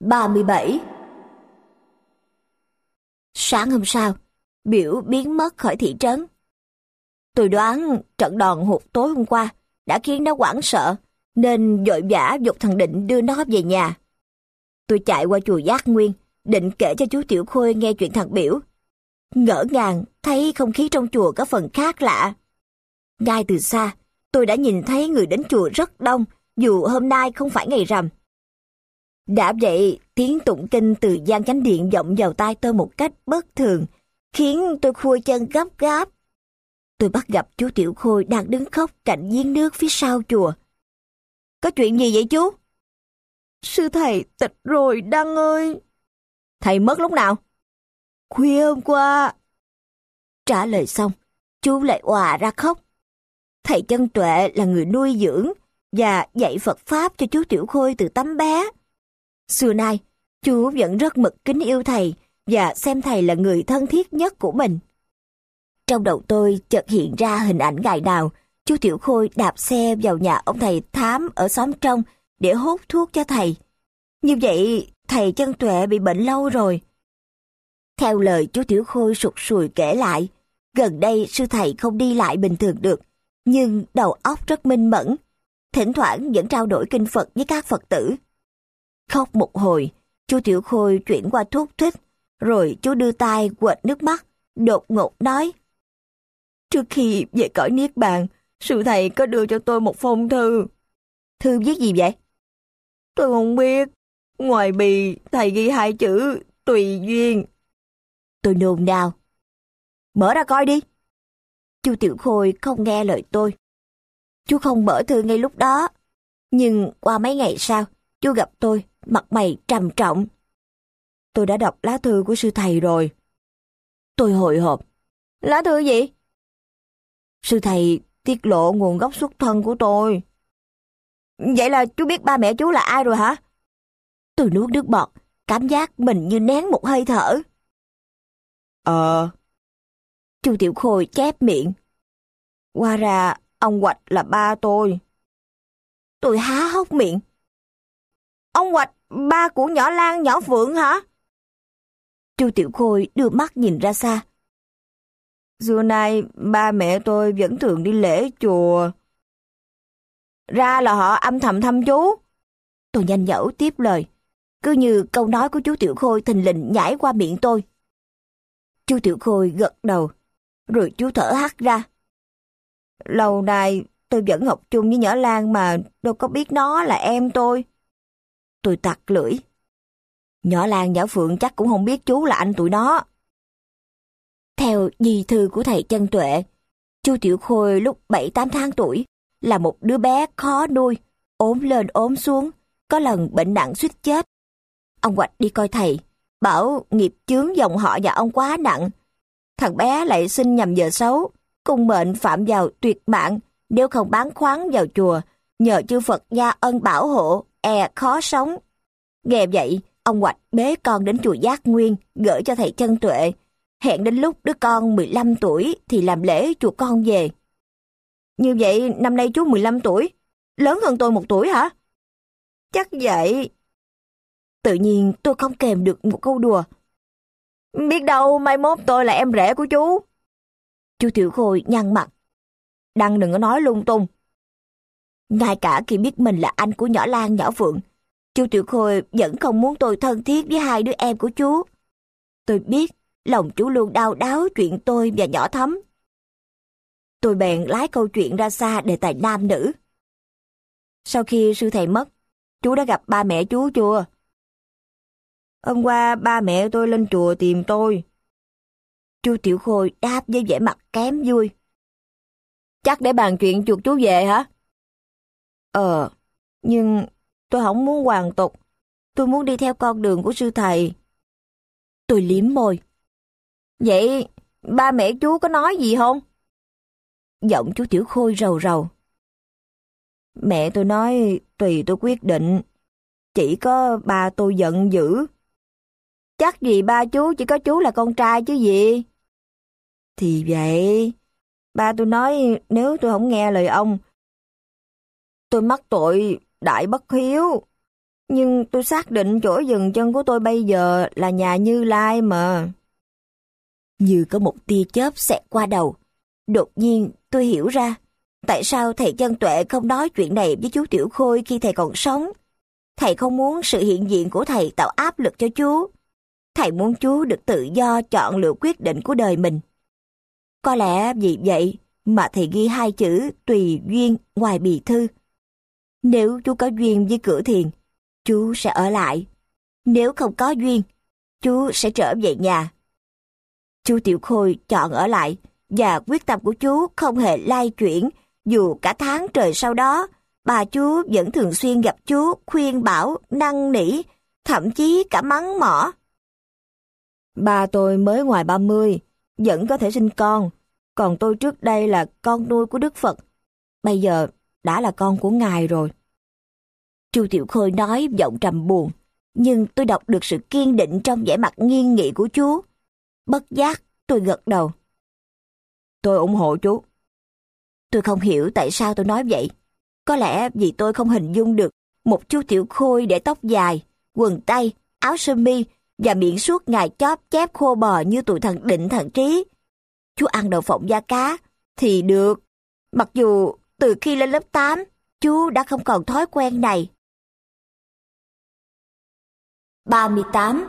37. Sáng hôm sau, Biểu biến mất khỏi thị trấn. Tôi đoán trận đòn hụt tối hôm qua đã khiến nó hoảng sợ, nên vội vã giục thằng Định đưa nó về nhà. Tôi chạy qua chùa Giác Nguyên, định kể cho chú Tiểu Khôi nghe chuyện thằng Biểu. Ngỡ ngàng thấy không khí trong chùa có phần khác lạ. Ngay từ xa, tôi đã nhìn thấy người đến chùa rất đông, dù hôm nay không phải ngày rằm. Đã vậy, tiếng tụng kinh từ gian chánh điện vọng vào tai tôi một cách bất thường, khiến tôi khuỵu chân gấp gáp. Tôi bắt gặp chú Tiểu Khôi đang đứng khóc cạnh giếng nước phía sau chùa. Có chuyện gì vậy chú? Sư thầy tịch rồi Đăng ơi. Thầy mất lúc nào? Khuya hôm qua. Trả lời xong, chú lại òa ra khóc. Thầy Chân Tuệ là người nuôi dưỡng và dạy Phật Pháp cho chú Tiểu Khôi từ tấm bé. Xưa nay, chú vẫn rất mực kính yêu thầy và xem thầy là người thân thiết nhất của mình. Trong đầu tôi chợt hiện ra hình ảnh ngày nào chú Tiểu Khôi đạp xe vào nhà ông thầy Thám ở xóm trong để hút thuốc cho thầy. Như vậy, thầy Chân Tuệ bị bệnh lâu rồi. Theo lời chú Tiểu Khôi sụt sùi kể lại, gần đây sư thầy không đi lại bình thường được, nhưng đầu óc rất minh mẫn, thỉnh thoảng vẫn trao đổi kinh Phật với các Phật tử. Khóc một hồi, chú Tiểu Khôi chuyển qua thuốc thích, rồi chú đưa tay quệt nước mắt, đột ngột nói: Trước khi về cõi Niết Bàn, sư thầy có đưa cho tôi một phong thư. Thư viết gì vậy? Tôi không biết. Ngoài bì, thầy ghi 2 chữ tùy duyên. Tôi nôn nao. Mở ra coi đi. Chú Tiểu Khôi không nghe lời tôi. Chú không mở thư ngay lúc đó. Nhưng qua mấy ngày sau, chú gặp tôi, mặt mày trầm trọng. Tôi đã đọc lá thư của sư thầy rồi. Tôi hồi hộp. Lá thư gì? Sư thầy tiết lộ nguồn gốc xuất thân của tôi. Vậy là chú biết ba mẹ chú là ai rồi hả? Tôi nuốt nước bọt, cảm giác mình như nén một hơi thở. Chú Tiểu Khôi chép miệng. Hóa ra ông Hoạch là ba tôi. Tôi há hốc miệng. Ông Hoạch, ba của nhỏ Lan, nhỏ Phượng hả? Chú Tiểu Khôi đưa mắt nhìn ra xa. Xưa nay ba mẹ tôi vẫn thường đi lễ chùa. Ra là họ âm thầm thăm chú. Tôi nhanh nhẩu tiếp lời, cứ như câu nói của chú Tiểu Khôi thình lình nhảy qua miệng tôi. Chú Tiểu Khôi gật đầu, rồi chú thở hắt ra. Lâu nay tôi vẫn học chung với nhỏ Lan mà đâu có biết nó là em tôi. Tôi tặc lưỡi. Nhỏ Lan nhỏ Phượng chắc cũng không biết chú là anh tụi nó. Theo di thư của thầy Chân Tuệ, chú Tiểu Khôi lúc 7-8 tháng tuổi là một đứa bé khó nuôi, ốm lên ốm xuống, có lần bệnh nặng suýt chết. Ông Hoạch đi coi thầy, bảo nghiệp chướng dòng họ nhà ông quá nặng. Thằng bé lại sinh nhầm giờ xấu, cung mệnh phạm vào tuyệt mạng nếu không bán khoáng vào chùa, nhờ chư Phật gia ân bảo hộ, khó sống. Nghe vậy, ông Hoạch bế con đến chùa Giác Nguyên, gửi cho thầy Chân Tuệ, hẹn đến lúc đứa con 15 tuổi thì làm lễ chuộc con về. Như vậy năm nay chú 15 tuổi, lớn hơn tôi 1 tuổi hả? Chắc vậy. Tự nhiên tôi không kèm được một câu đùa. Biết đâu mai mốt tôi là em rể của chú. Chú Tiểu Khôi nhăn mặt. Đăng đừng có nói lung tung. Ngay cả khi biết mình là anh của nhỏ Lan nhỏ Phượng, chú Tiểu Khôi vẫn không muốn tôi thân thiết với 2 đứa em của chú. Tôi biết lòng chú luôn đau đáu chuyện tôi và nhỏ Thắm. Tôi bèn lái câu chuyện ra xa đề tài nam nữ. Sau khi sư thầy mất, chú đã gặp ba mẹ chú chưa? Hôm qua ba mẹ tôi lên chùa tìm tôi. Chú Tiểu Khôi đáp với vẻ mặt kém vui. Chắc để bàn chuyện chuộc chú về hả? Nhưng tôi không muốn hoàn tục. Tôi muốn đi theo con đường của sư thầy. Tôi liếm môi. Vậy ba mẹ chú có nói gì không? Giọng chú Tiểu Khôi rầu rầu. Mẹ tôi nói tùy tôi quyết định. Chỉ có ba tôi giận dữ. Chắc gì ba chú chỉ có chú là con trai chứ gì. Thì vậy. Ba tôi nói nếu tôi không nghe lời ông, tôi mắc tội đại bất hiếu. Nhưng tôi xác định chỗ dừng chân của tôi bây giờ là nhà Như Lai mà. Như có một tia chớp xẹt qua đầu. Đột nhiên tôi hiểu ra tại sao thầy Chân Tuệ không nói chuyện này với chú Tiểu Khôi khi thầy còn sống. Thầy không muốn sự hiện diện của thầy tạo áp lực cho chú. Thầy muốn chú được tự do chọn lựa quyết định của đời mình. Có lẽ vì vậy mà thầy ghi 2 chữ tùy duyên ngoài bì thư. Nếu chú có duyên với Cửa Thiền, chú sẽ ở lại. Nếu không có duyên, chú sẽ trở về nhà. Chú Tiểu Khôi chọn ở lại và quyết tâm của chú không hề lay chuyển, dù cả tháng trời sau đó, bà chú vẫn thường xuyên gặp chú, khuyên bảo, năn nỉ, thậm chí cả mắng mỏ. Ba tôi mới ngoài 30, vẫn có thể sinh con, còn tôi trước đây là con nuôi của Đức Phật, bây giờ đã là con của Ngài rồi. Chu Tiểu Khôi nói giọng trầm buồn, nhưng tôi đọc được sự kiên định trong vẻ mặt nghiêm nghị của chú. Bất giác, tôi gật đầu. Tôi ủng hộ chú. Tôi không hiểu tại sao tôi nói vậy. Có lẽ vì tôi không hình dung được một chú Tiểu Khôi để tóc dài, quần tây, áo sơ mi và miệng suốt ngày chóp chép khô bò như tụi thằng Định thằng Trí. Chú ăn đậu phộng da cá thì được, mặc dù từ khi lên lớp 8, chú đã không còn thói quen này. 38.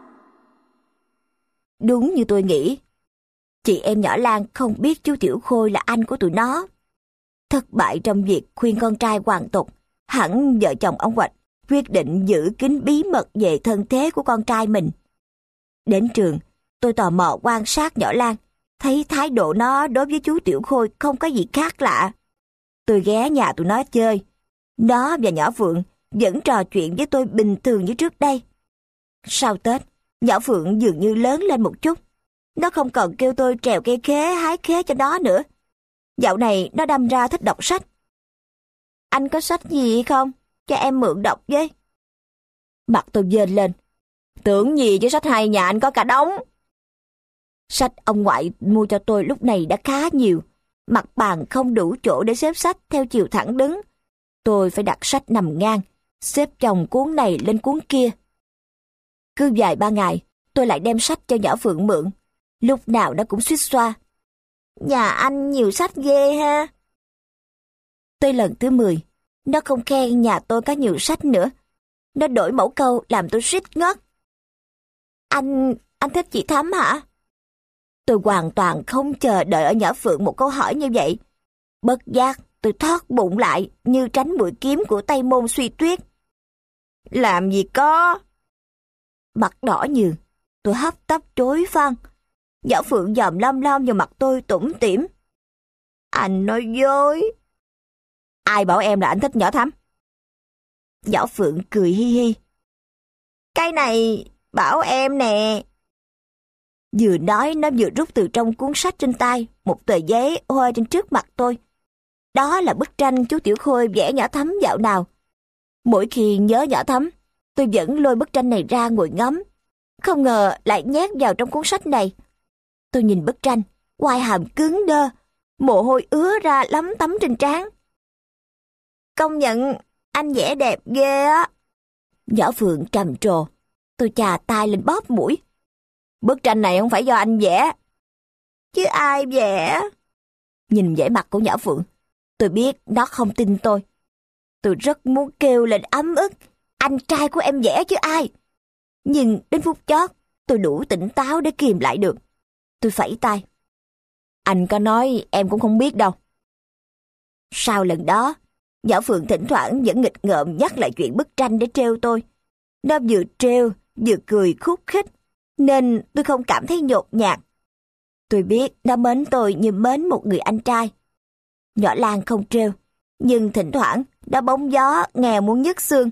Đúng như tôi nghĩ, chị em nhỏ Lan không biết chú Tiểu Khôi là anh của tụi nó. Thất bại trong việc khuyên con trai hoàn tục, hẳn vợ chồng ông Hoạch quyết định giữ kín bí mật về thân thế của con trai mình. Đến trường, tôi tò mò quan sát nhỏ Lan, thấy thái độ nó đối với chú Tiểu Khôi không có gì khác lạ. Tôi ghé nhà tụi nó chơi. Nó và nhỏ Phượng vẫn trò chuyện với tôi bình thường như trước đây. Sau Tết, nhỏ Phượng dường như lớn lên một chút. Nó không còn kêu tôi trèo cây khế hái khế cho nó nữa. Dạo này nó đâm ra thích đọc sách. Anh có sách gì không? Cho em mượn đọc với. Mặt tôi dên lên. Tưởng gì chứ sách hay nhà anh có cả đống. Sách ông ngoại mua cho tôi lúc này đã khá nhiều. Mặt bàn không đủ chỗ để xếp sách theo chiều thẳng đứng. Tôi phải đặt sách nằm ngang, xếp chồng cuốn này lên cuốn kia. Cứ vài ba ngày, tôi lại đem sách cho nhỏ Phượng mượn. Lúc nào nó cũng suýt xoa. Nhà anh nhiều sách ghê ha. Tới lần thứ 10, nó không khen nhà tôi có nhiều sách nữa. Nó đổi mẫu câu làm tôi suýt ngất. Anh thích chị Thắm hả? Tôi hoàn toàn không chờ đợi ở nhỏ Phượng một câu hỏi như vậy. Bất giác, tôi thót bụng lại như tránh mũi kiếm của Tây Môn Suy Tuyết. Làm gì có? Mặt đỏ nhừ, tôi hấp tấp chối phăng. Nhỏ Phượng dòm lom lom vào mặt tôi tủm tỉm. Anh nói dối. Ai bảo em là anh thích nhỏ Thắm? Nhỏ Phượng cười hi hi. Cái này bảo em nè. Vừa nói nó vừa rút từ trong cuốn sách trên tay một tờ giấy hoa trên trước mặt tôi. Đó là bức tranh chú Tiểu Khôi vẽ nhỏ Thắm dạo nào. Mỗi khi nhớ nhỏ Thắm, tôi vẫn lôi bức tranh này ra ngồi ngắm. Không ngờ lại nhét vào trong cuốn sách này. Tôi nhìn bức tranh, quai hàm cứng đơ, mồ hôi ứa ra lấm tấm trên trán. Công nhận anh vẽ đẹp ghê á. Nhỏ Phượng trầm trồ. Tôi chà tay lên bóp mũi. Bức tranh này không phải do anh vẽ. Chứ ai vẽ? Nhìn vẻ mặt của nhỏ Phượng, tôi biết nó không tin tôi. Tôi rất muốn kêu lên ấm ức. Anh trai của em vẽ chứ ai. Nhưng đến phút chót, tôi đủ tỉnh táo để kìm lại được. Tôi phẩy tay. Anh có nói em cũng không biết đâu. Sau lần đó, nhỏ Phượng thỉnh thoảng vẫn nghịch ngợm nhắc lại chuyện bức tranh để trêu tôi. Nó vừa trêu, vừa cười khúc khích, nên tôi không cảm thấy nhột nhạt. Tôi biết nó mến tôi như mến một người anh trai. Nhỏ Lan không trêu, nhưng thỉnh thoảng nó bóng gió nghèo muốn nhức xương.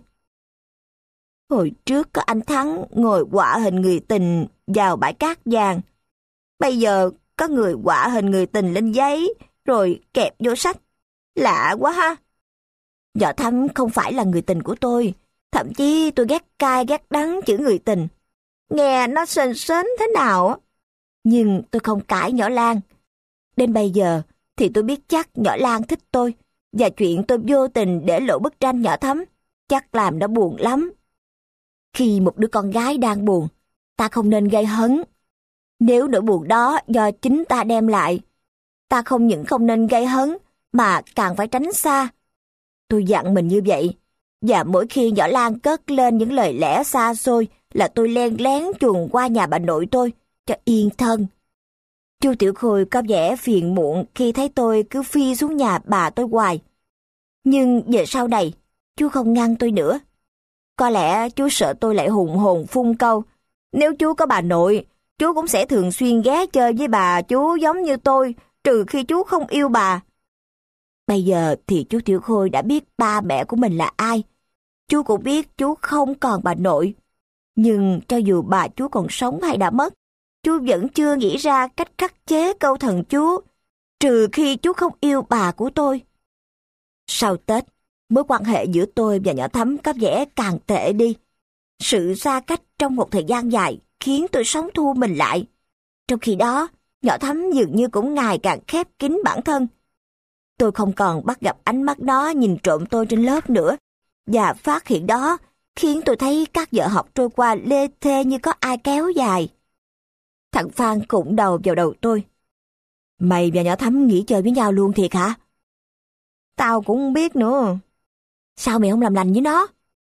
Hồi trước có anh Thắng ngồi họa hình người tình vào bãi cát vàng. Bây giờ có người họa hình người tình lên giấy rồi kẹp vô sách. Lạ quá ha. Nhỏ Thắm không phải là người tình của tôi. Thậm chí tôi ghét cay ghét đắng chữ người tình. Nghe nó sến sến thế nào á. Nhưng tôi không cãi nhỏ Lan. Đến bây giờ thì tôi biết chắc nhỏ Lan thích tôi. Và chuyện tôi vô tình để lộ bức tranh nhỏ Thắm chắc làm nó buồn lắm. Khi một đứa con gái đang buồn, ta không nên gây hấn. Nếu nỗi buồn đó do chính ta đem lại, ta không những không nên gây hấn, mà càng phải tránh xa. Tôi dặn mình như vậy, và mỗi khi nhỏ Lan cất lên những lời lẽ xa xôi là tôi len lén chuồn qua nhà bà nội tôi, cho yên thân. Chu Tiểu Khôi có vẻ phiền muộn khi thấy tôi cứ phi xuống nhà bà tôi hoài. Nhưng về sau này, chú không ngăn tôi nữa. Có lẽ chú sợ tôi lại hùng hồn phun câu: nếu chú có bà nội, chú cũng sẽ thường xuyên ghé chơi với bà chú giống như tôi, trừ khi chú không yêu bà. Bây giờ thì chú Tiểu Khôi đã biết ba mẹ của mình là ai. Chú cũng biết chú không còn bà nội. Nhưng cho dù bà chú còn sống hay đã mất, chú vẫn chưa nghĩ ra cách khắc chế câu thần chú, trừ khi chú không yêu bà của tôi. Sau Tết, mối quan hệ giữa tôi và nhỏ Thắm có vẻ càng tệ đi. Sự xa cách trong một thời gian dài khiến tôi sống thu mình lại. Trong khi đó, nhỏ Thắm dường như cũng ngày càng khép kín bản thân. Tôi không còn bắt gặp ánh mắt nó nhìn trộm tôi trên lớp nữa, và phát hiện đó khiến tôi thấy các giờ học trôi qua lê thê như có ai kéo dài. Thằng Phan cũng đầu vào đầu tôi. Mày và nhỏ Thắm nghỉ chơi với nhau luôn thiệt hả? Tao cũng không biết nữa. Sao mày không làm lành với nó?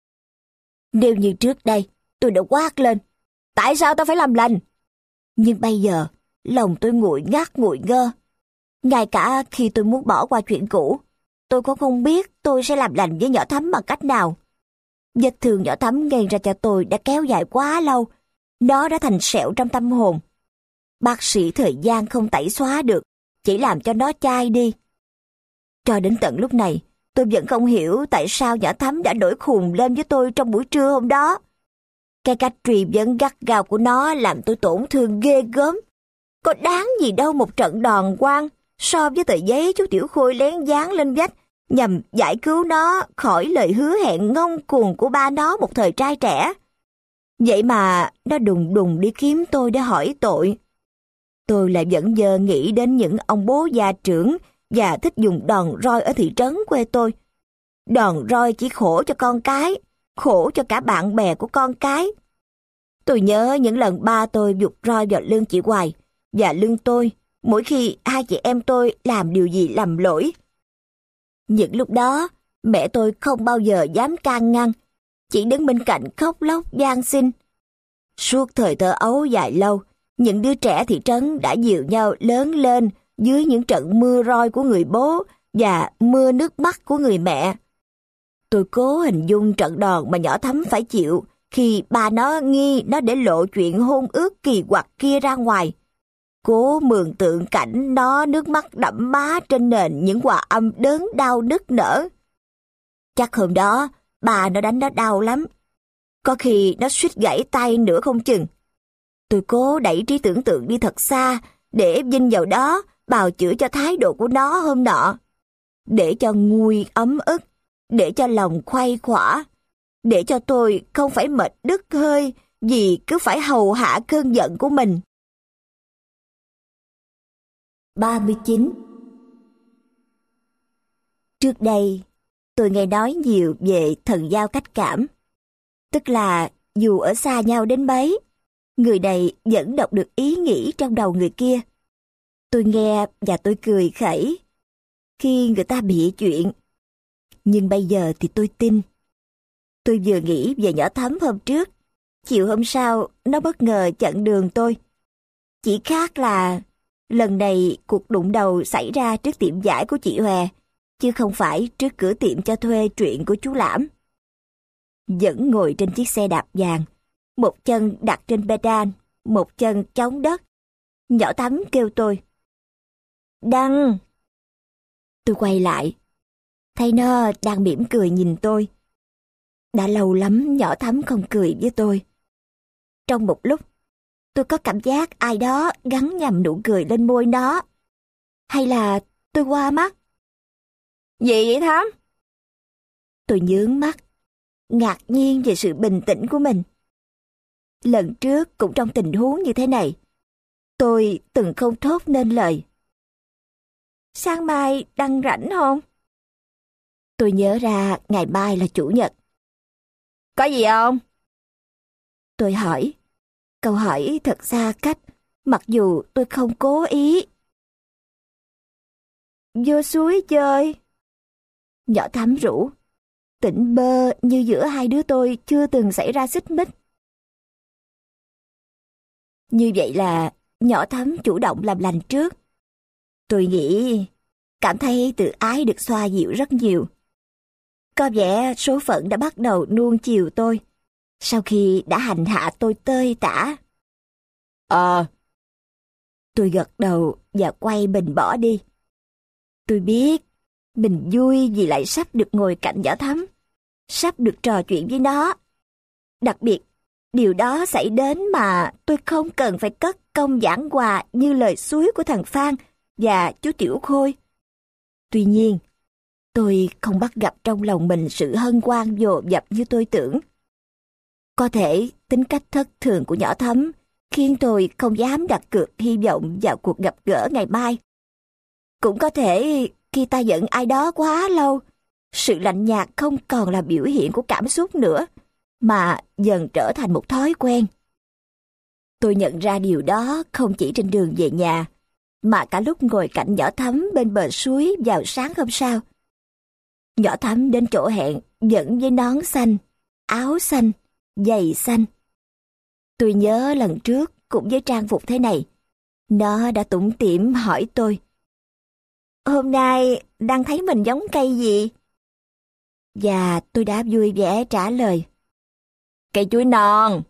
Nếu như trước đây, tôi đã quát lên: tại sao tao phải làm lành? Nhưng bây giờ, lòng tôi nguội ngắt nguội ngơ. Ngay cả khi tôi muốn bỏ qua chuyện cũ, tôi cũng không biết tôi sẽ làm lành với nhỏ Thắm bằng cách nào. Vết thương nhỏ Thắm gây ra cho tôi đã kéo dài quá lâu. Nó đã thành sẹo trong tâm hồn. Bác sĩ thời gian không tẩy xóa được, chỉ làm cho nó chai đi. Cho đến tận lúc này, tôi vẫn không hiểu tại sao nhỏ Thắm đã nổi khùng lên với tôi trong buổi trưa hôm đó. Cái cách truy vấn gắt gao của nó làm tôi tổn thương ghê gớm. Có đáng gì đâu một trận đòn quang so với tờ giấy chú Tiểu Khôi lén dán lên vách nhằm giải cứu nó khỏi lời hứa hẹn ngông cuồng của ba nó một thời trai trẻ. Vậy mà nó đùng đùng đi kiếm tôi để hỏi tội. Tôi lại vẫn giờ nghĩ đến những ông bố gia trưởng và thích dùng đòn roi ở thị trấn quê tôi. Đòn roi chỉ khổ cho con cái, khổ cho cả bạn bè của con cái. Tôi nhớ những lần ba tôi giục roi vào lưng chị Hoài và lưng tôi mỗi khi hai chị em tôi làm điều gì lầm lỗi. Những lúc đó, mẹ tôi không bao giờ dám can ngăn, chỉ đứng bên cạnh khóc lóc van xin. Suốt thời thơ ấu dài lâu, những đứa trẻ thị trấn đã dìu nhau lớn lên dưới những trận mưa roi của người bố và mưa nước mắt của người mẹ. Tôi cố hình dung trận đòn mà nhỏ Thắm phải chịu khi ba nó nghi nó để lộ chuyện hôn ước kỳ quặc kia ra ngoài. Cố mường tượng cảnh nó nước mắt đẫm má trên nền những hòa âm đớn đau nức nở. Chắc hôm đó, bà nó đánh nó đau lắm. Có khi nó suýt gãy tay nữa không chừng. Tôi cố đẩy trí tưởng tượng đi thật xa để vin vào đó bào chữa cho thái độ của nó hôm nọ. Để cho nguôi ấm ức, để cho lòng khuây khỏa, để cho tôi không phải mệt đứt hơi vì cứ phải hầu hạ cơn giận của mình. 39. Trước đây, tôi nghe nói nhiều về thần giao cách cảm. Tức là dù ở xa nhau đến mấy, người này vẫn đọc được ý nghĩ trong đầu người kia. Tôi nghe và tôi cười khẩy khi người ta bịa chuyện. Nhưng bây giờ thì tôi tin. Tôi vừa nghĩ về nhỏ Thắm hôm trước, chiều hôm sau nó bất ngờ chặn đường tôi. Chỉ khác là lần này cuộc đụng đầu xảy ra trước tiệm vải của chị Hòe, chứ không phải trước cửa tiệm cho thuê truyện của chú Lãm. Vẫn ngồi trên chiếc xe đạp vàng, một chân đặt trên pedal, một chân chống đất. Nhỏ Thắm kêu tôi: Đăng! Tôi quay lại, thấy nó đang mỉm cười nhìn tôi. Đã lâu lắm nhỏ Thắm không cười với tôi. Trong một lúc, tôi có cảm giác ai đó gắn nhầm nụ cười lên môi nó. Hay là tôi qua mắt? Gì vậy Thắm? Tôi nhướng mắt, ngạc nhiên về sự bình tĩnh của mình. Lần trước cũng trong tình huống như thế này, tôi từng không thốt nên lời. Sáng mai Đăng rảnh không? Tôi nhớ ra ngày mai là chủ nhật, Có gì không? Tôi hỏi. Câu hỏi thật xa cách, mặc dù tôi không cố ý. Vô suối chơi. Nhỏ Thắm rủ. Tỉnh bơ như giữa hai đứa tôi chưa từng xảy ra xích mích. Như vậy là nhỏ Thắm chủ động làm lành trước. Tôi nghĩ, cảm thấy tự ái được xoa dịu rất nhiều. Có vẻ số phận đã bắt đầu nuông chiều tôi, sau khi đã hành hạ tôi tơi tả. Tôi gật đầu và quay mình bỏ đi. Tôi biết, mình vui vì lại sắp được ngồi cạnh nhỏ Thắm, sắp được trò chuyện với nó. Đặc biệt, điều đó xảy đến mà tôi không cần phải cất công giảng hòa như lời suối của thằng Phan và chú Tiểu Khôi. Tuy nhiên, tôi không bắt gặp trong lòng mình sự hân hoan dồn dập như tôi tưởng. Có thể tính cách thất thường của nhỏ Thắm khiến tôi không dám đặt cược hy vọng vào cuộc gặp gỡ ngày mai. Cũng có thể khi ta giận ai đó quá lâu, sự lạnh nhạt không còn là biểu hiện của cảm xúc nữa, mà dần trở thành một thói quen. Tôi nhận ra điều đó không chỉ trên đường về nhà, mà cả lúc ngồi cạnh nhỏ Thắm bên bờ suối vào sáng hôm sau. Nhỏ Thắm đến chỗ hẹn vẫn với nón xanh, áo xanh, giày xanh. Tôi nhớ lần trước cũng với trang phục thế này, nó đã tủm tỉm hỏi tôi: "Hôm nay đang thấy mình giống cây gì?" Và tôi đã vui vẻ trả lời: "Cây chuối non."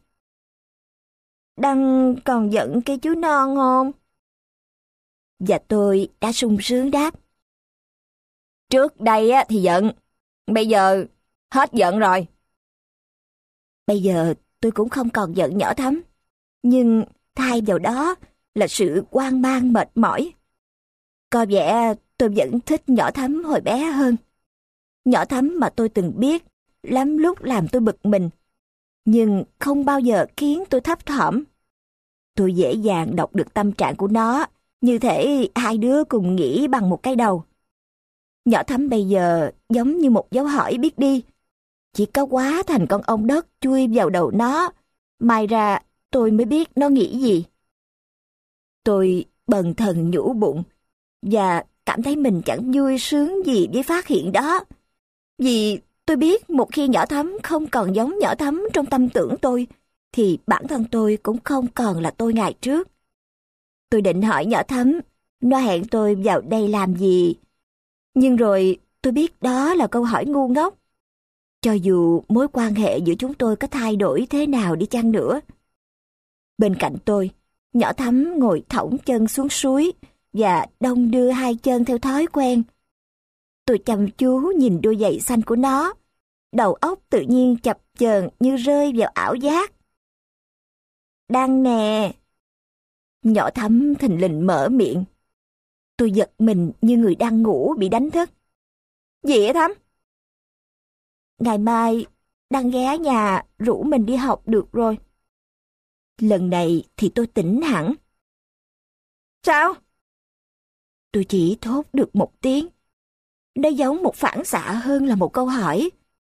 "Đăng còn giận cây chuối non không?" Và tôi đã sung sướng đáp: "Trước đây thì giận, bây giờ hết giận rồi." Bây giờ tôi cũng không còn giận nhỏ Thắm, nhưng thay vào đó là sự hoang mang mệt mỏi. Có vẻ tôi vẫn thích nhỏ Thắm hồi bé hơn. Nhỏ Thắm mà tôi từng biết, lắm lúc làm tôi bực mình, nhưng không bao giờ khiến tôi thấp thỏm. Tôi dễ dàng đọc được tâm trạng của nó, như thể hai đứa cùng nghĩ bằng một cái đầu. Nhỏ Thắm bây giờ giống như một dấu hỏi biết đi. Chỉ có hóa thành con ong đất chui vào đầu nó, mai ra tôi mới biết nó nghĩ gì. Tôi bần thần nhủ bụng, và cảm thấy mình chẳng vui sướng gì với phát hiện đó. Vì tôi biết một khi nhỏ Thắm không còn giống nhỏ Thắm trong tâm tưởng tôi, thì bản thân tôi cũng không còn là tôi ngày trước. Tôi định hỏi nhỏ Thắm, nó hẹn tôi vào đây làm gì? Nhưng rồi tôi biết đó là câu hỏi ngu ngốc. Cho dù mối quan hệ giữa chúng tôi có thay đổi thế nào đi chăng nữa. Bên cạnh tôi, nhỏ Thắm ngồi thõng chân xuống suối và đong đưa hai chân theo thói quen. Tôi chăm chú nhìn đôi giày xanh của nó, đầu óc tự nhiên chập chờn như rơi vào ảo giác. "Đăng nè." Nhỏ Thắm thình lình mở miệng. Tôi giật mình như người đang ngủ bị đánh thức. "Gì vậy Thắm?" "Ngày mai Đăng ghé nhà rủ mình đi học được rồi." Lần này thì tôi tỉnh hẳn. "Sao?" Tôi chỉ thốt được một tiếng. Nó giống một phản xạ hơn là một câu hỏi.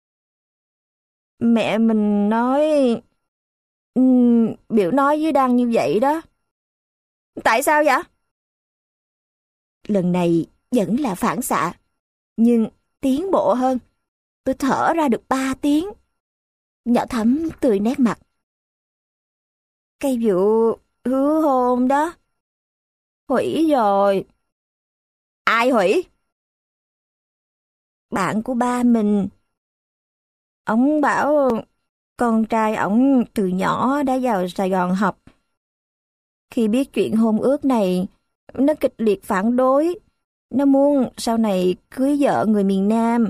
"Mẹ mình nói... biểu nói với Đăng như vậy đó." "Tại sao vậy?" Lần này vẫn là phản xạ, nhưng tiến bộ hơn. Tôi thở ra được 3 tiếng. Nhỏ Thắm tươi nét mặt. "Cái vụ hứa hôn đó hủy rồi." "Ai hủy?" "Bạn của ba mình. Ông bảo con trai ổng từ nhỏ đã vào Sài Gòn học. Khi biết chuyện hôn ước này, nó kịch liệt phản đối. Nó muốn sau này cưới vợ người miền Nam."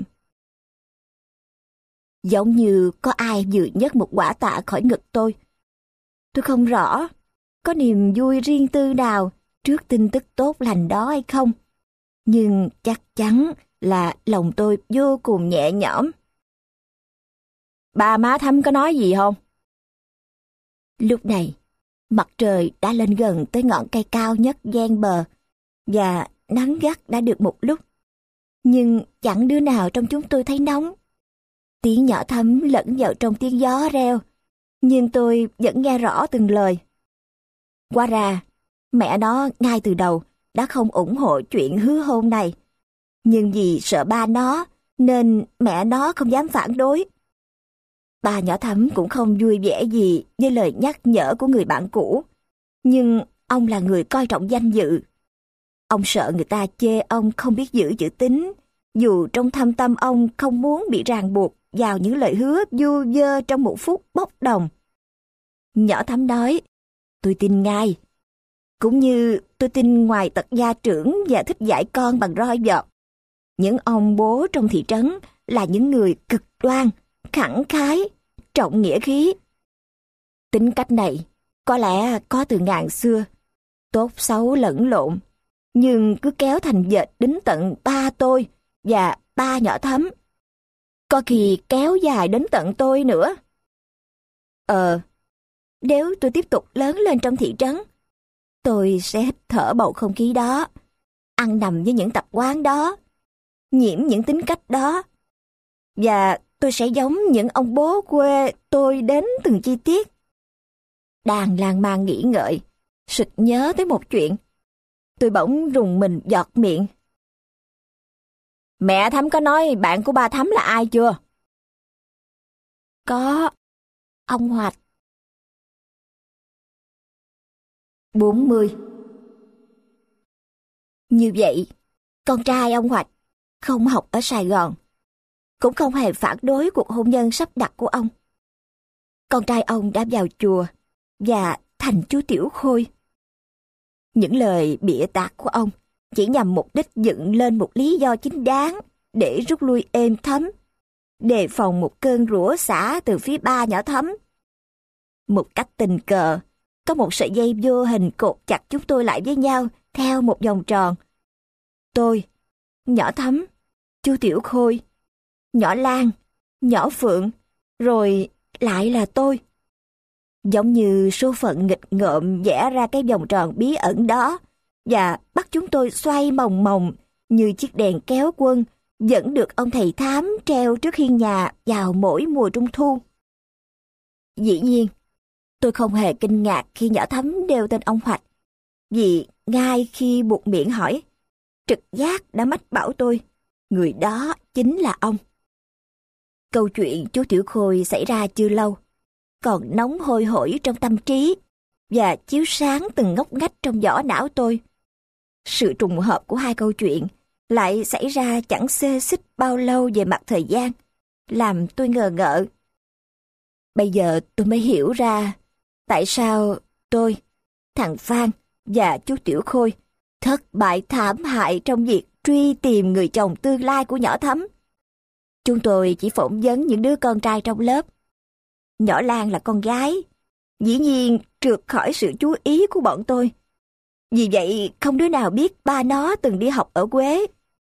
Giống như có ai vừa nhấc một quả tạ khỏi ngực tôi. Tôi không rõ có niềm vui riêng tư nào trước tin tức tốt lành đó hay không, nhưng chắc chắn là lòng tôi vô cùng nhẹ nhõm. "Ba má Thắm có nói gì không?" Lúc này, mặt trời đã lên gần tới ngọn cây cao nhất ven bờ, và nắng gắt đã được một lúc. Nhưng chẳng đứa nào trong chúng tôi thấy nóng. Tiếng nhỏ Thắm lẫn vào trong tiếng gió reo, nhưng tôi vẫn nghe rõ từng lời. Hóa ra, mẹ nó ngay từ đầu đã không ủng hộ chuyện hứa hôn này. Nhưng vì sợ ba nó, nên mẹ nó không dám phản đối. Ba nhỏ Thắm cũng không vui vẻ gì với lời nhắc nhở của người bạn cũ. Nhưng ông là người coi trọng danh dự. Ông sợ người ta chê ông không biết giữ chữ tín, dù trong thâm tâm ông không muốn bị ràng buộc vào những lời hứa vu vơ trong một phút bốc đồng. Nhỏ Thắm nói, tôi tin ngay. Cũng như tôi tin ngoài tật gia trưởng và thích dạy con bằng roi vọt. Những ông bố trong thị trấn là những người cực đoan, khẳng khái, trọng nghĩa khí. Tính cách này có lẽ có từ ngàn xưa, tốt xấu lẫn lộn, nhưng cứ kéo thành dệt đến tận ba tôi và ba nhỏ Thắm. Có khi kéo dài đến tận tôi nữa. Nếu tôi tiếp tục lớn lên trong thị trấn, tôi sẽ hít thở bầu không khí đó, ăn nằm với những tập quán đó, nhiễm những tính cách đó. Và tôi sẽ giống những ông bố quê tôi đến từng chi tiết. Đang lan man nghĩ ngợi, sực nhớ tới một chuyện. Tôi bỗng rùng mình giọt miệng. Mẹ Thắm có nói bạn của ba Thắm là ai chưa? Có, ông Hoạch. 40. Như vậy, con trai ông Hoạch không học ở Sài Gòn, cũng không hề phản đối cuộc hôn nhân sắp đặt của ông. Con trai ông đã vào chùa và thành chú Tiểu Khôi. Những lời bịa tạc của ông chỉ nhằm mục đích dựng lên một lý do chính đáng để rút lui êm thấm, đề phòng một cơn rủa xả từ phía ba nhỏ Thắm. Một cách tình cờ, có một sợi dây vô hình cột chặt chúng tôi lại với nhau theo một vòng tròn. Tôi, nhỏ Thắm, chú Tiểu Khôi, nhỏ Lan, nhỏ Phượng, rồi lại là tôi. Giống như số phận nghịch ngợm vẽ ra cái vòng tròn bí ẩn đó và bắt chúng tôi xoay mòng mòng như chiếc đèn kéo quân vẫn được ông thầy thám treo trước hiên nhà vào mỗi mùa trung thu. Dĩ nhiên, tôi không hề kinh ngạc khi nhỏ Thắm đeo tên ông Hoạch, vì ngay khi buộc miệng hỏi, trực giác đã mách bảo tôi, người đó chính là ông. Câu chuyện chú Tiểu Khôi xảy ra chưa lâu, còn nóng hôi hổi trong tâm trí và chiếu sáng từng ngóc ngách trong vỏ não tôi. Sự trùng hợp của hai câu chuyện lại xảy ra chẳng xê xích bao lâu về mặt thời gian, làm tôi ngờ ngợ. Bây giờ tôi mới hiểu ra tại sao tôi, thằng Phan và chú Tiểu Khôi thất bại thảm hại trong việc truy tìm người chồng tương lai của nhỏ Thắm. Chúng tôi chỉ phỏng vấn những đứa con trai trong lớp. Nhỏ Lan là con gái, dĩ nhiên trượt khỏi sự chú ý của bọn tôi. Vì vậy không đứa nào biết ba nó từng đi học ở Quế.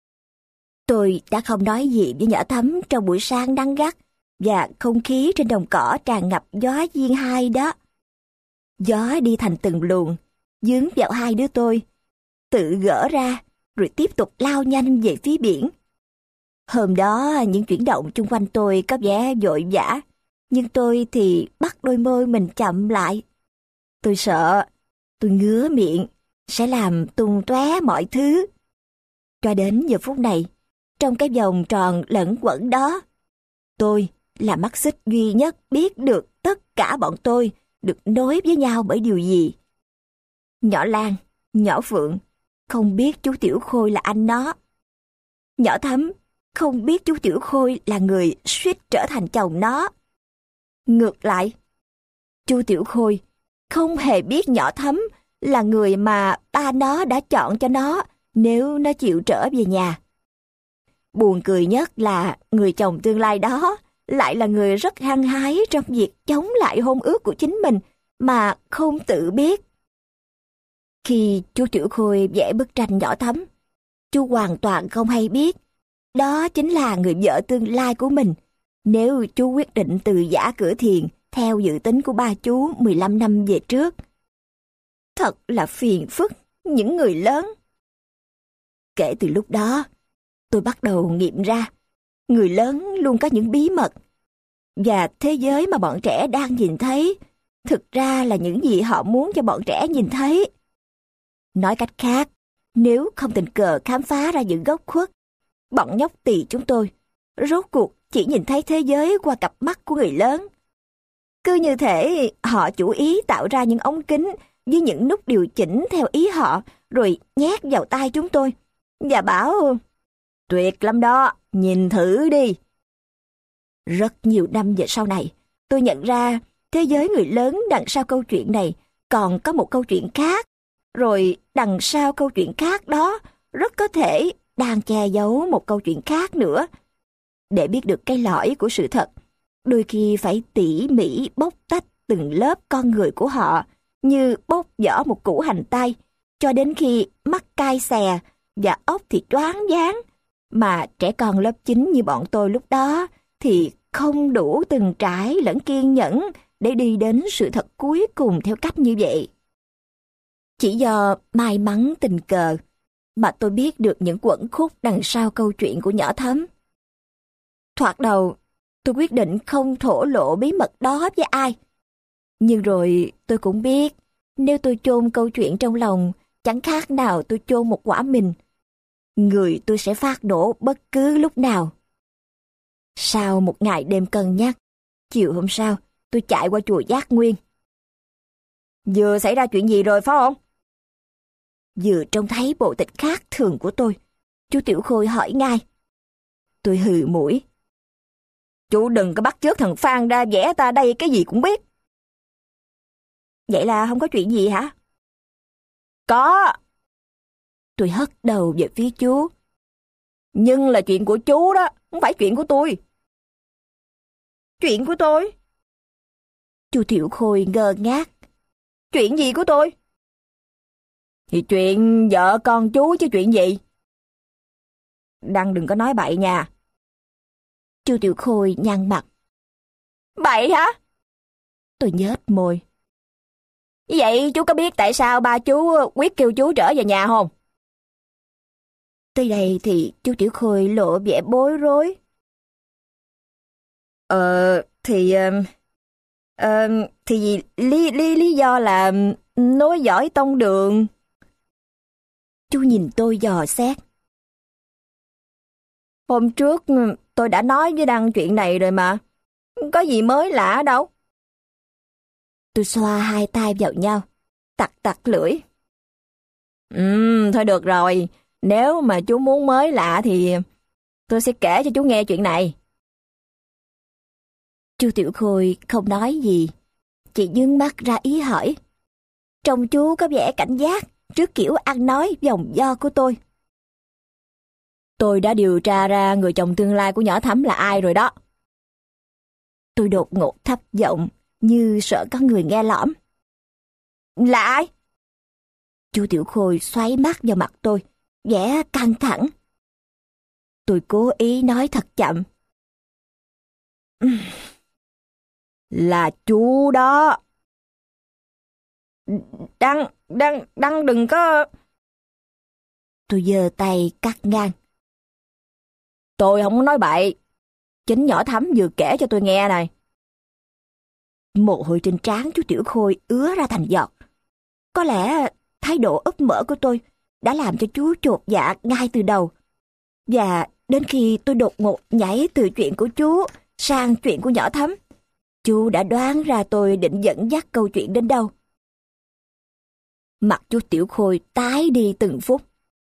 Tôi đã không nói gì với nhỏ Thắm trong buổi sáng nắng gắt và không khí trên đồng cỏ tràn ngập gió diên hai đó. Gió đi thành từng luồng, dướng vào hai đứa tôi, tự gỡ ra rồi tiếp tục lao nhanh về phía biển. Hôm đó những chuyển động chung quanh tôi có vẻ vội vã, nhưng tôi thì bắt đôi môi mình chậm lại. Tôi sợ, tôi ngứa miệng, sẽ làm tung tóe mọi thứ. Cho đến giờ phút này, trong cái vòng tròn lẫn quẩn đó, tôi là mắt xích duy nhất biết được tất cả bọn tôi được nối với nhau bởi điều gì. Nhỏ Lan, nhỏ Phượng không biết chú Tiểu Khôi là anh nó. Nhỏ Thắm không biết chú Tiểu Khôi là người suýt trở thành chồng nó. Ngược lại, chú Tiểu Khôi không hề biết nhỏ Thắm là người mà ba nó đã chọn cho nó nếu nó chịu trở về nhà. Buồn cười nhất là người chồng tương lai đó lại là người rất hăng hái trong việc chống lại hôn ước của chính mình mà không tự biết. Khi chú Tiểu Khôi vẽ bức tranh nhỏ Thắm, chú hoàn toàn không hay biết đó chính là người vợ tương lai của mình nếu chú quyết định từ giã cửa thiền theo dự tính của ba chú 15 năm về trước. Thật là phiền phức những người lớn. Kể từ lúc đó, tôi bắt đầu nghiệm ra người lớn luôn có những bí mật. Và thế giới mà bọn trẻ đang nhìn thấy, thực ra là những gì họ muốn cho bọn trẻ nhìn thấy. Nói cách khác, nếu không tình cờ khám phá ra những góc khuất, bọn nhóc tỳ chúng tôi rốt cuộc chỉ nhìn thấy thế giới qua cặp mắt của người lớn. Cứ như thể họ chủ ý tạo ra những ống kính với những nút điều chỉnh theo ý họ, rồi nhét vào tai chúng tôi và bảo: tuyệt lắm đó, nhìn thử đi. Rất nhiều năm về sau này, tôi nhận ra thế giới người lớn đằng sau câu chuyện này còn có một câu chuyện khác. Rồi đằng sau câu chuyện khác đó rất có thể đang che giấu một câu chuyện khác nữa. Để biết được cái lõi của sự thật, đôi khi phải tỉ mỉ bóc tách từng lớp con người của họ như bóc vỏ một củ hành tây, cho đến khi mắt cay xè và óc thì choáng váng. Mà trẻ con lớp 9 như bọn tôi lúc đó thì không đủ từng trải lẫn kiên nhẫn để đi đến sự thật cuối cùng theo cách như vậy. Chỉ do may mắn tình cờ mà tôi biết được những quẩn khúc đằng sau câu chuyện của nhỏ Thấm. Thoạt đầu, tôi quyết định không thổ lộ bí mật đó với ai. Nhưng rồi tôi cũng biết, nếu tôi chôn câu chuyện trong lòng, chẳng khác nào tôi chôn một quả mìn. Người tôi sẽ phát nổ bất cứ lúc nào. Sau một ngày đêm cân nhắc, chiều hôm sau, tôi chạy qua chùa Giác Nguyên. Vừa xảy ra chuyện gì rồi phải không? Vừa trông thấy bộ tịch khác thường của tôi, chú Tiểu Khôi hỏi ngay. Tôi hừ mũi. Chú đừng có bắt chước thằng Phan ra vẽ ta đây cái gì cũng biết. Vậy là không có chuyện gì hả? Có. Tôi hất đầu về phía chú. Nhưng là chuyện của chú đó, không phải chuyện của tôi. Chuyện của tôi? Chú Tiểu Khôi ngơ ngác. Chuyện gì của tôi? Thì chuyện vợ con chú chứ chuyện gì? Đăng đừng có nói bậy nha. Chú Tiểu Khôi nhăn mặt. Bậy hả? Tôi nhếch môi. Vậy chú có biết tại sao ba chú quyết kêu chú trở về nhà không? Tới đây thì chú Tiểu Khôi lộ vẻ bối rối. Thì lý do là nối dõi tông đường. Chú nhìn tôi dò xét. Hôm trước tôi đã nói với Đăng chuyện này rồi mà. Có gì mới lạ đâu. Tôi xoa hai tay vào nhau, tặc lưỡi. Thôi được rồi. Nếu mà chú muốn mới lạ thì tôi sẽ kể cho chú nghe chuyện này. Chú Tiểu Khôi không nói gì, chỉ nhướng mắt ra ý hỏi. Trông chú có vẻ cảnh giác trước kiểu ăn nói vòng vo của tôi. Tôi đã điều tra ra người chồng tương lai của nhỏ Thắm là ai rồi đó. Tôi đột ngột thấp giọng, như sợ có người nghe lỏm. Là ai? Chú Tiểu Khôi xoáy mắt vào mặt tôi, vẻ căng thẳng. Tôi cố ý nói thật chậm. Là chú đó. Đăng đừng có... Tôi giơ tay cắt ngang. Tôi không có nói bậy. Chính nhỏ Thắm vừa kể cho tôi nghe này. Mồ hôi trên trán chú Tiểu Khôi ứa ra thành giọt. Có lẽ thái độ úp mở của tôi đã làm cho chú chột dạ ngay từ đầu. Và đến khi tôi đột ngột nhảy từ chuyện của chú sang chuyện của nhỏ Thắm, chú đã đoán ra tôi định dẫn dắt câu chuyện đến đâu. Mặt chú Tiểu Khôi tái đi từng phút.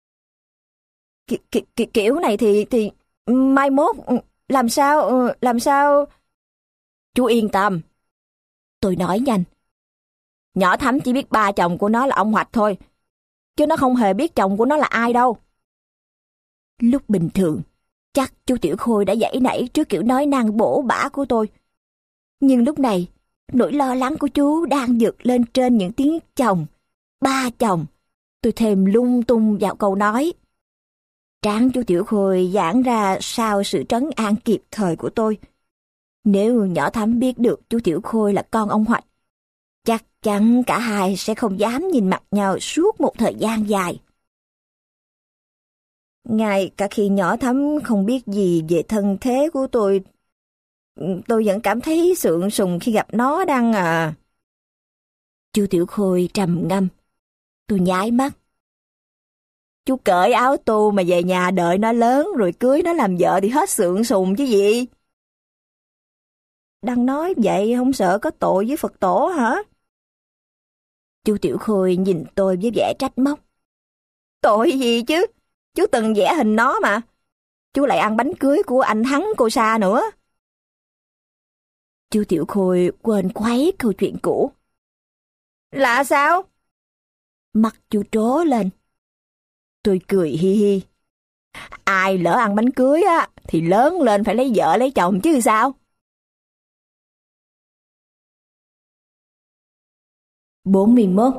Kiểu này thì mai mốt làm sao... Chú yên tâm. Tôi nói nhanh. Nhỏ Thắm chỉ biết ba chồng của nó là ông Hoạch thôi, chứ nó không hề biết chồng của nó là ai đâu. Lúc bình thường, chắc chú Tiểu Khôi đã giãy nảy trước kiểu nói năng bổ bả của tôi. Nhưng lúc này, nỗi lo lắng của chú đang vượt lên trên những tiếng chồng, ba chồng. Tôi thêm lung tung vào câu nói. Trán chú Tiểu Khôi giãn ra sau sự trấn an kịp thời của tôi. Nếu nhỏ Thắm biết được chú Tiểu Khôi là con ông Hoạch, chắc chắn cả hai sẽ không dám nhìn mặt nhau suốt một thời gian dài. Ngay cả khi nhỏ Thắm không biết gì về thân thế của tôi vẫn cảm thấy sượng sùng khi gặp nó Đăng à. Chú Tiểu Khôi trầm ngâm. Tôi nháy mắt. Chú cởi áo tu mà về nhà đợi nó lớn rồi cưới nó làm vợ thì hết sượng sùng chứ gì. Đăng nói vậy không sợ có tội với Phật tổ hả? Chú Tiểu Khôi nhìn tôi với vẻ trách móc. Tội gì chứ? Chú từng vẽ hình nó mà. Chú lại ăn bánh cưới của anh Thắng cô Sa nữa. Chú Tiểu Khôi quên khuấy câu chuyện cũ. Là sao? Mắt chú trố lên. Tôi cười hi hi. Ai lỡ ăn bánh cưới á thì lớn lên phải lấy vợ lấy chồng chứ sao? 41.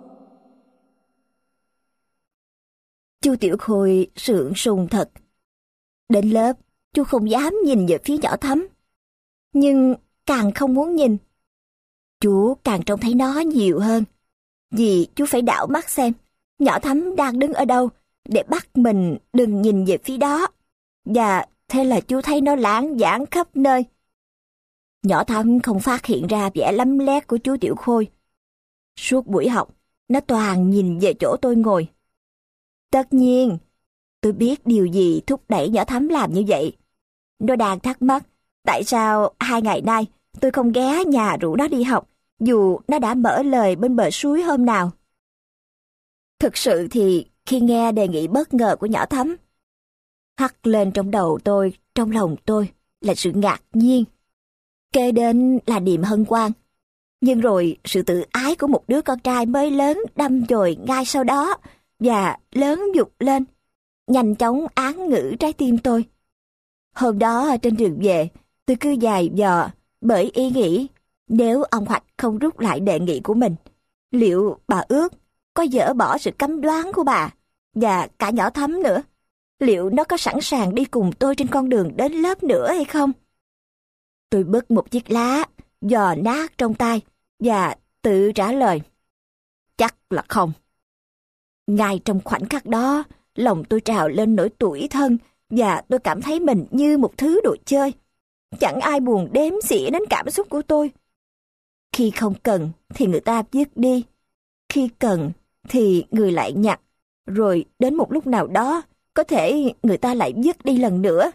Chú Tiểu Khôi sượng sùng thật. Đến lớp, chú không dám nhìn về phía nhỏ Thắm. Nhưng càng không muốn nhìn, chú càng trông thấy nó nhiều hơn. Vì chú phải đảo mắt xem nhỏ Thắm đang đứng ở đâu để bắt mình đừng nhìn về phía đó. Và thế là chú thấy nó lãng vãng khắp nơi. Nhỏ Thắm không phát hiện ra vẻ lấm lét của chú Tiểu Khôi. Suốt buổi học, nó toàn nhìn về chỗ tôi ngồi. Tất nhiên, tôi biết điều gì thúc đẩy nhỏ Thắm làm như vậy. Nó đang thắc mắc tại sao 2 ngày nay tôi không ghé nhà rủ nó đi học, dù nó đã mở lời bên bờ suối hôm nào. Thực sự thì khi nghe đề nghị bất ngờ của nhỏ Thắm, hắt lên trong đầu tôi, trong lòng tôi là sự ngạc nhiên. Kế đến là niềm hân hoan. Nhưng rồi sự tự ái của một đứa con trai mới lớn đâm chồi ngay sau đó và lớn dục lên, nhanh chóng án ngữ trái tim tôi. Hôm đó trên đường về, tôi cứ dài dò bởi ý nghĩ nếu ông Hoạch không rút lại đề nghị của mình, liệu bà Ước có dỡ bỏ sự cấm đoán của bà và cả nhỏ Thắm nữa? Liệu nó có sẵn sàng đi cùng tôi trên con đường đến lớp nữa hay không? Tôi bứt một chiếc lá, giò nát trong tay và tự trả lời. Chắc là không. Ngay trong khoảnh khắc đó, lòng tôi trào lên nỗi tủi thân và tôi cảm thấy mình như một thứ đồ chơi. Chẳng ai buồn đếm xỉa đến cảm xúc của tôi. Khi không cần thì người ta vứt đi. Khi cần thì người lại nhặt. Rồi đến một lúc nào đó, có thể người ta lại vứt đi lần nữa.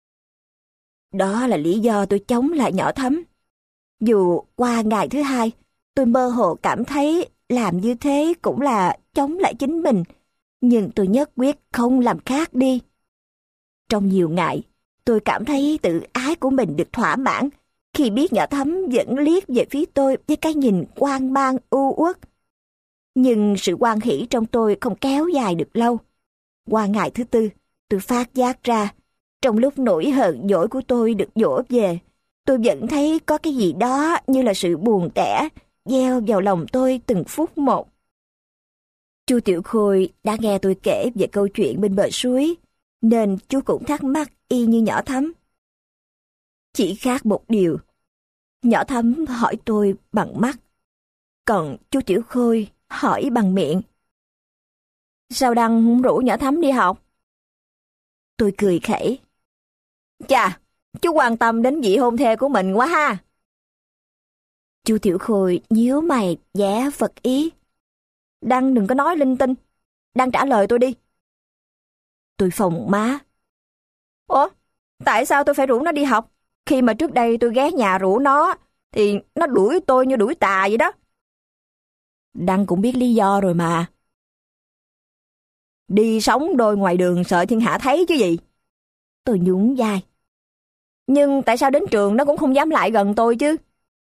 Đó là lý do tôi chống lại nhỏ Thắm. Dù qua ngày thứ 2, tôi mơ hồ cảm thấy làm như thế cũng là chống lại chính mình, nhưng tôi nhất quyết không làm khác đi. Trong nhiều ngày, tôi cảm thấy tự ái của mình được thỏa mãn khi biết nhỏ Thắm vẫn liếc về phía tôi với cái nhìn hoang mang u uất. Nhưng sự hoan hỉ trong tôi không kéo dài được lâu. Qua ngày thứ 4, tôi phát giác ra, trong lúc nỗi hờn dỗi của tôi được dỗ về, tôi vẫn thấy có cái gì đó như là sự buồn tẻ gieo vào lòng tôi từng phút một. Chu Tiểu Khôi đã nghe tôi kể về câu chuyện bên bờ suối, nên chú cũng thắc mắc y như nhỏ Thắm. Chỉ khác một điều, nhỏ Thắm hỏi tôi bằng mắt, còn chú Tiểu Khôi hỏi bằng miệng. Sao Đăng không rủ nhỏ Thắm đi học? Tôi cười khẩy. Chà, chú quan tâm đến vị hôn thê của mình quá ha. Chú Tiểu Khôi nhíu mày vẻ phật ý. Đăng đừng có nói linh tinh. Đăng trả lời tôi đi. Tôi phồng má. Ủa, tại sao tôi phải rủ nó đi học? Khi mà trước đây tôi ghé nhà rủ nó, thì nó đuổi tôi như đuổi tà vậy đó. Đăng cũng biết lý do rồi mà. Đi sống đôi ngoài đường sợ thiên hạ thấy chứ gì. Tôi nhún vai. Nhưng tại sao đến trường nó cũng không dám lại gần tôi chứ?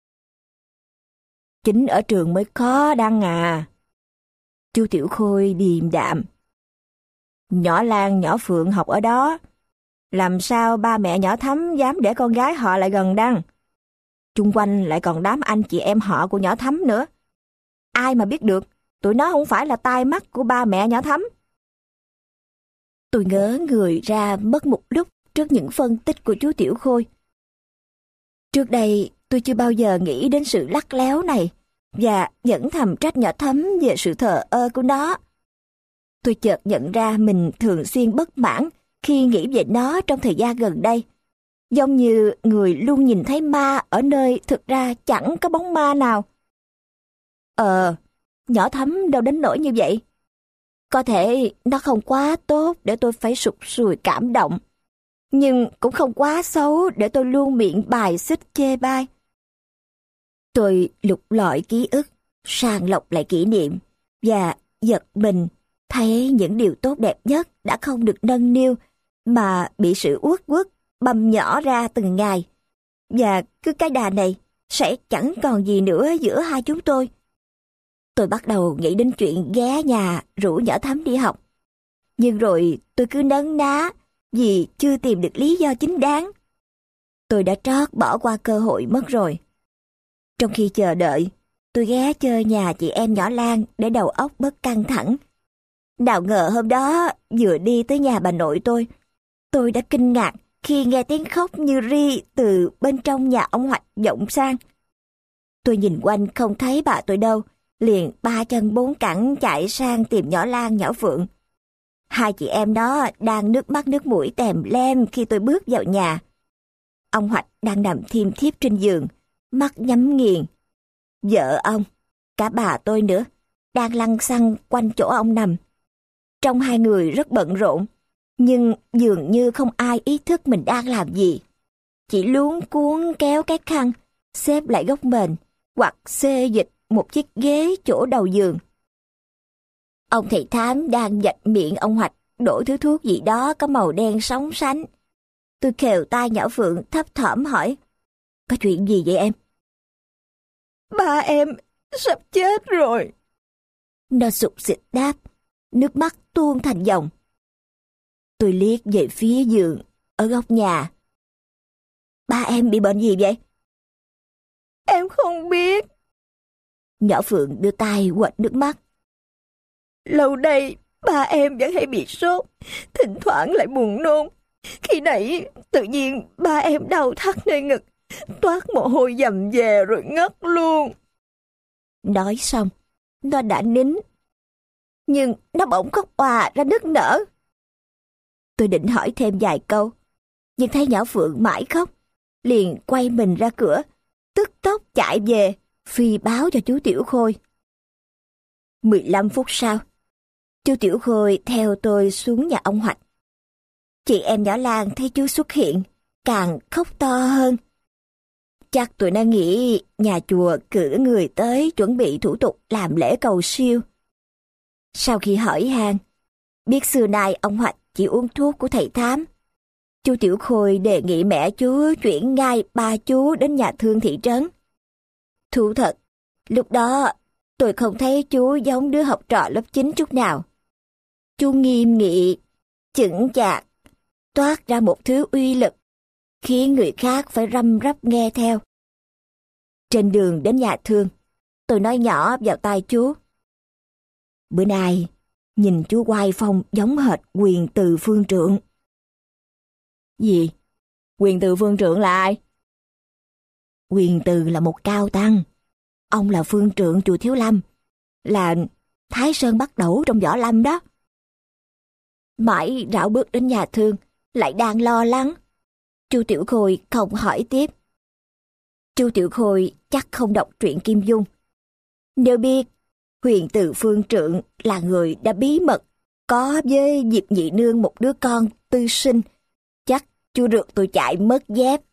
Chính ở trường mới khó Đăng à. Chu Tiểu Khôi điềm đạm. Nhỏ Lan, nhỏ Phượng học ở đó. Làm sao ba mẹ nhỏ Thắm dám để con gái họ lại gần Đăng? Chung quanh lại còn đám anh chị em họ của nhỏ Thắm nữa. Ai mà biết được, tụi nó không phải là tai mắt của ba mẹ nhỏ Thắm. Tôi ngớ người ra mất một lúc trước những phân tích của chú Tiểu Khôi. Trước đây tôi chưa bao giờ nghĩ đến sự lắt léo này và vẫn thầm trách nhỏ Thắm về sự thờ ơ của nó. Tôi chợt nhận ra mình thường xuyên bất mãn khi nghĩ về nó trong thời gian gần đây. Giống như người luôn nhìn thấy ma ở nơi thực ra chẳng có bóng ma nào. Nhỏ Thắm đâu đến nỗi như vậy. Có thể nó không quá tốt để tôi phải sụt sùi cảm động, nhưng cũng không quá xấu để tôi luôn miệng bài xích chê bai. Tôi lục lọi ký ức, sàng lọc lại kỷ niệm và giật mình thấy những điều tốt đẹp nhất đã không được nâng niu mà bị sự uất uất băm nhỏ ra từng ngày. Và cứ cái đà này sẽ chẳng còn gì nữa giữa hai chúng tôi. Tôi bắt đầu nghĩ đến chuyện ghé nhà rủ nhỏ Thắm đi học. Nhưng rồi tôi cứ nấn ná vì chưa tìm được lý do chính đáng. Tôi đã trót bỏ qua cơ hội mất rồi. Trong khi chờ đợi, tôi ghé chơi nhà chị em nhỏ Lan để đầu óc bớt căng thẳng. Nào ngờ hôm đó vừa đi tới nhà bà nội tôi đã kinh ngạc khi nghe tiếng khóc như ri từ bên trong nhà ông Hoạch vọng sang. Tôi nhìn quanh không thấy bà tôi đâu, liền ba chân bốn cẳng chạy sang tìm nhỏ Lan nhỏ Phượng. Hai chị em đó đang nước mắt nước mũi tèm lem khi tôi bước vào nhà. Ông Hoạch đang nằm thiêm thiếp trên giường, mắt nhắm nghiền. Vợ ông, cả bà tôi nữa, đang lăn xăng quanh chỗ ông nằm. Trong hai người rất bận rộn, nhưng dường như không ai ý thức mình đang làm gì. Chỉ luống cuống kéo cái khăn, xếp lại góc mền, hoặc xê dịch một chiếc ghế chỗ đầu giường. Ông thầy thám đang vạch miệng ông Hoạch đổ thứ thuốc gì đó có màu đen sóng sánh. Tôi khều tai nhỏ Phượng thấp thỏm hỏi, có chuyện gì vậy em? Ba em sắp chết rồi. Nó sụt sịt đáp, nước mắt tuôn thành dòng. Tôi liếc về phía giường ở góc nhà. Ba em bị bệnh gì vậy? Em không biết. Nhỏ Phượng đưa tay quệt nước mắt. Lâu đây ba em vẫn hay bị sốt, thỉnh thoảng lại buồn nôn. Khi nãy tự nhiên ba em đau thắt nơi ngực, toát mồ hôi dầm về rồi ngất luôn. Nói xong, nó đã nín. Nhưng nó bỗng khóc òa ra nức nở. Tôi định hỏi thêm vài câu, nhưng thấy nhỏ Phượng mãi khóc, liền quay mình ra cửa, tức tốc chạy về, phi báo cho chú Tiểu Khôi. 15 phút sau, chú Tiểu Khôi theo tôi xuống nhà ông Hoạch. Chị em nhỏ Lan thấy chú xuất hiện, càng khóc to hơn. Chắc tụi nó nghĩ nhà chùa cử người tới chuẩn bị thủ tục làm lễ cầu siêu. Sau khi hỏi han, biết xưa nay ông Hoạch chỉ uống thuốc của thầy thám, chú Tiểu Khôi đề nghị mẹ chú chuyển ngay ba chú đến nhà thương thị trấn. Thú thật, lúc đó tôi không thấy chú giống đứa học trò lớp 9 chút nào. Chú nghiêm nghị, chững chạc, toát ra một thứ uy lực, khiến người khác phải răm rắp nghe theo. Trên đường đến nhà thương, tôi nói nhỏ vào tai chú. Bữa nay, nhìn chú oai phong giống hệt Quyền Từ Phương Trượng. Gì? Quyền Từ Phương Trượng là ai? Quyền Từ là một cao tăng. Ông là phương trượng chùa Thiếu Lâm, là Thái Sơn Bắt Đẩu trong võ lâm đó. Mãi rảo bước đến nhà thương, lại đang lo lắng. Chu Tiểu Khôi không hỏi tiếp. Chu Tiểu Khôi chắc không đọc truyện Kim Dung. Nếu biết Huyền Từ Phương Trượng là người đã bí mật có với Diệp Nhị Nương một đứa con tư sinh, chắc chú rượt tôi chạy mất dép.